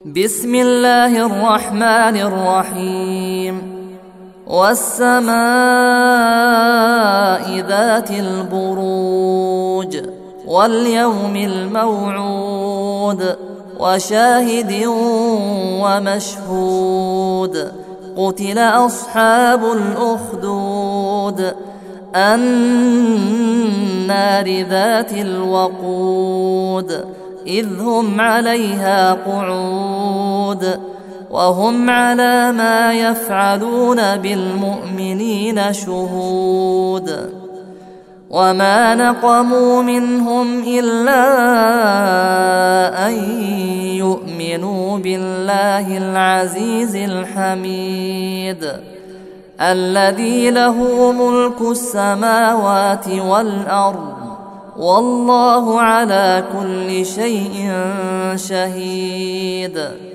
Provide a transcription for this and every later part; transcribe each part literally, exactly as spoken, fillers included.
بسم الله الرحمن الرحيم والسماء ذات البروج واليوم الموعود وشاهد ومشهود قتل أصحاب الأخدود النار ذات الوقود إذ هم عليها قعود وهم على ما يفعلون بالمؤمنين شهود وما نقموا منهم إلا أن يؤمنوا بالله العزيز الحميد الذي له ملك السماوات والأرض والله على كل شيء شهيد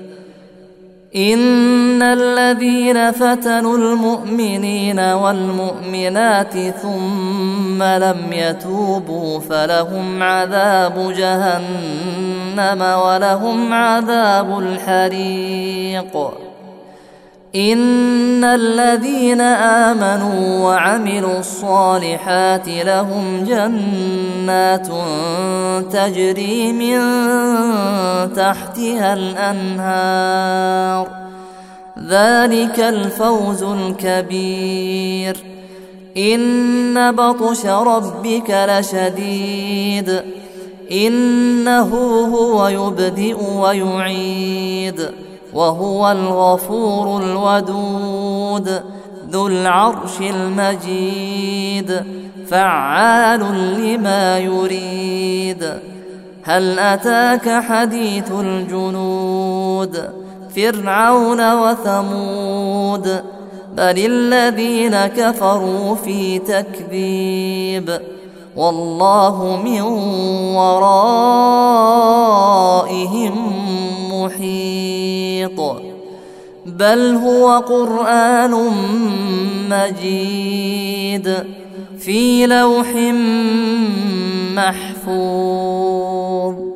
إن الذين فتنوا المؤمنين والمؤمنات ثم لم يتوبوا فلهم عذاب جهنم ولهم عذاب الحريق إن الذين آمنوا وعملوا الصالحات لهم جنات تجري من تحتها الأنهار ذلك الفوز الكبير إن بطش ربك لشديد إنه هو يبدئ ويعيد وهو الغفور الودود ذو العرش المجيد فعال لما يريد هل أتاك حديث الجنود فرعون وثمود بل الذين كفروا في تكذيب والله من ورائهم محيط بل هو قرآن مجيد في لوح محفوظ.